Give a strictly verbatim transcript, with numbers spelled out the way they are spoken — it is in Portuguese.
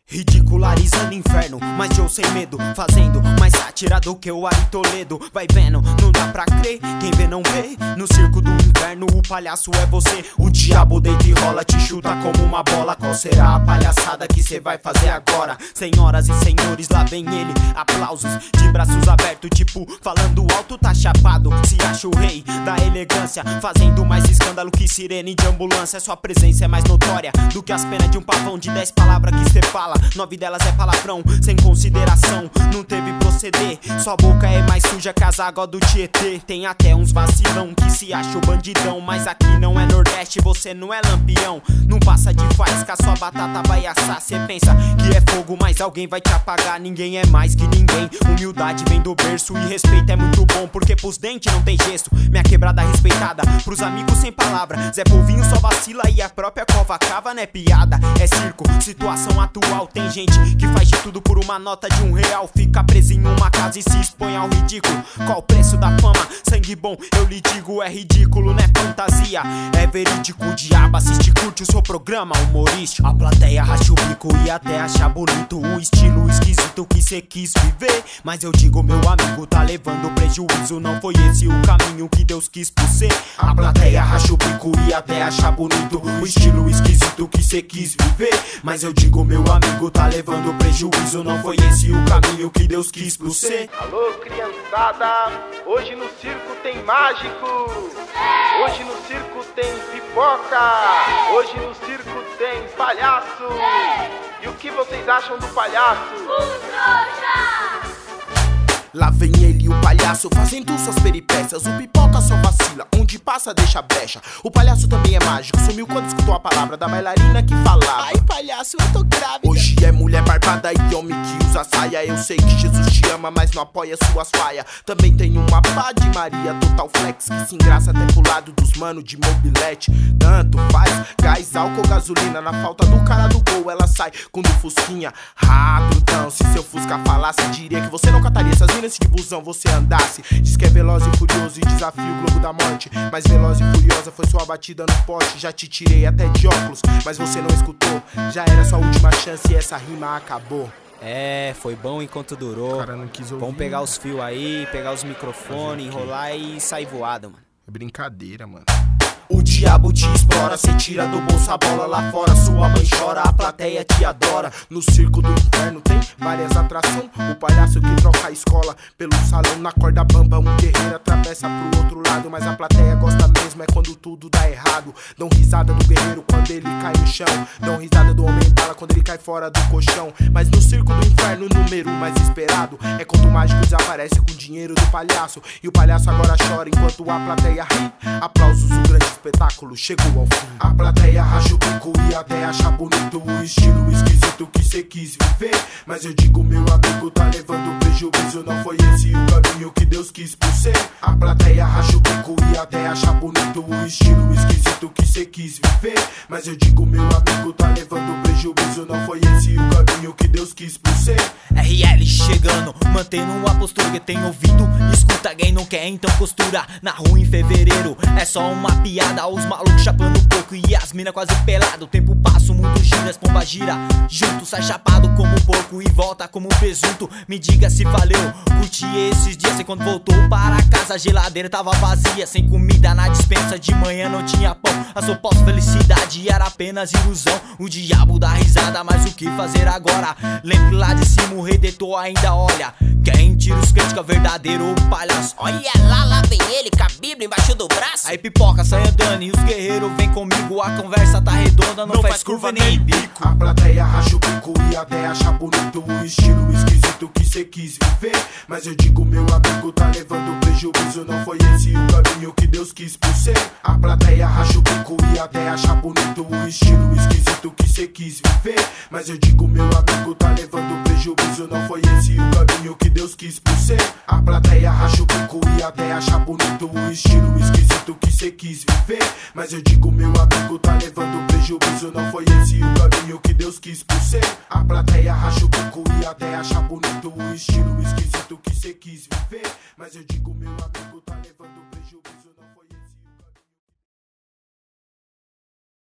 Ridicularizando inferno, mas eu sem medo, fazendo mais sátira do que o Ari Toledo. Vai vendo, não dá pra crer, quem vê não vê. No circo do inferno o palhaço é você. O diabo deita e rola, te chuta como uma bola. Qual será a palhaçada que cê vai fazer agora? Senhoras e senhores, lá vem ele. Aplausos de braços abertos, tipo falando alto, tá chapado. Se acha o rei da elegância, fazendo mais escândalo que sirene de ambulância. Sua presença é mais notória do que as penas de um pavão de dez palavras que cê fala. Nove delas é palavrão, sem consideração, não teve proceder. Sua boca é mais suja que as águas do Tietê. Tem até uns vacilão que se acha o bandidão, mas aqui não é Nordeste, você não é lampião. Não passa de faísca, sua batata vai assar. Cê pensa que é fogo, mas alguém vai te apagar. Ninguém é mais que ninguém, humildade vem do berço. E respeito é muito bom, porque pros dentes não tem gesto. Minha quebrada respeitada, pros amigos sem palavra. Zé Polvinho só vacila e a própria cova cava, não é piada. É circo, situação atual. Tem gente que faz de tudo por uma nota de um real. Fica preso em uma casa e se expõe ao ridículo. Qual o preço da fama? Sangue bom, eu lhe digo, é ridículo, não é fantasia, é verídico. O diabo assiste, curte o seu programa humorístico. A plateia racha o bico e até acha bonito o estilo esquisito que cê quis viver. Mas eu digo, meu amigo, tá levando prejuízo. Não foi esse o caminho que Deus quis por ser. A plateia racha o bico e até acha bonito o estilo esquisito que cê quis viver. Mas eu digo, meu amigo, tá levando prejuízo. Não foi esse o caminho que Deus quis por ser. Alô, criançada, hoje no circo tem mágico. Hoje no circo tem pipoca. Hoje no circo tem palhaço. E o que vocês acham do palhaço? Lá vem ele, o palhaço, fazendo suas peripécias. O pipoca só vacila, onde passa deixa brecha. O palhaço também é mágico, sumiu quando escutou a palavra da bailarina que falava: ai palhaço, eu tô grávida. Hoje é mulher barbada e homem que usa saia. Eu sei que Jesus te ama, mas não apoia suas faias. Também tem uma pá de Maria Total Flex, que se engraça até pro lado dos mano de mobilete. Tanto faz, gás, álcool, gasolina. Na falta do cara do gol, ela sai com do fusquinha. Ah, então, se seu fusca falasse, diria que você não cataria essas minas se de busão você andasse. Diz que é veloz e furioso e desafia o globo da morte. Mas veloz e furiosa foi sua batida no poste. Já te tirei até de óculos, mas você não escutou. Já era sua última chance e essa rima acabou. É, foi bom enquanto durou. Cara, não quis ouvir. Vamos pegar os fios aí, pegar os microfones, enrolar e sair voado, mano. É brincadeira, mano. O diabo te explora, cê tira do bolso a bola. Lá fora sua mãe chora, a plateia te adora. No circo do inferno tem várias atrações. O palhaço que troca a escola pelo salão. Na corda bamba um guerreiro atravessa pro outro lado. Mas a plateia gosta mesmo é quando tudo dá errado. Dão risada do guerreiro quando ele cai no chão. Dão risada do homem bala quando ele cai fora do colchão. Mas no circo do inferno o número mais esperado é quando o mágico desaparece com o dinheiro do palhaço. E o palhaço agora chora enquanto a plateia ri. Aplausos, o grande espetáculo chegou ao fim. A plateia racha o bico e até acha bonito o estilo esquisito que cê quis viver. Mas eu digo, meu amigo, tá levando prejuízo. Não foi esse o caminho que Deus quis por ser. A plateia racha o bico e até acha bonito o estilo esquisito que cê quis viver. Mas eu digo, meu amigo, tá levando prejuízo. Não foi esse o caminho que Deus quis por ser. R L chegando, mantendo a postura que tem ouvido. Escuta, quem não quer então costura. Na rua em fevereiro é só uma piada. Os malucos chapando um pouco e as mina quase pelado. O tempo passa, o mundo gira, as pombas gira junto, sai chapado como porco e volta como presunto. Me diga se valeu, curti esses dias. Sei quando voltou para casa, a geladeira tava vazia. Sem comida na dispensa, de manhã não tinha pão. A sua pós-felicidade era apenas ilusão. O diabo dá risada, mas o que fazer agora? Lembre lá de cima, o redentor ainda olha. Quem tira os crentes que é o verdadeiro palhaço. Olha lá, lá vem ele com a Bíblia embaixo do braço. Aí pipoca, sai andando e os guerreiros vem comigo. A conversa tá redonda, não, não faz, faz curva nem bico. A plateia racha o bico e até acha bonito o estilo esquisito que cê quis viver. Mas eu digo, meu amigo, tá levando prejuízo. Não foi esse o caminho que Deus quis por ser. A plateia racha o bico e até acha bonito o estilo esquisito que cê quis viver. Mas eu digo, meu amigo, tá levando prejuízo. Não foi esse o caminho que Deus quis por ser. A plateia racha o bico e até acha bonito o estilo esquisito que cê quis viver. Mas eu digo, meu amigo, tá levando prejuízo. Não foi esse o caminho que Deus quis por ser. A plateia racha o bico e até acha bonito o estilo esquisito que cê quis viver.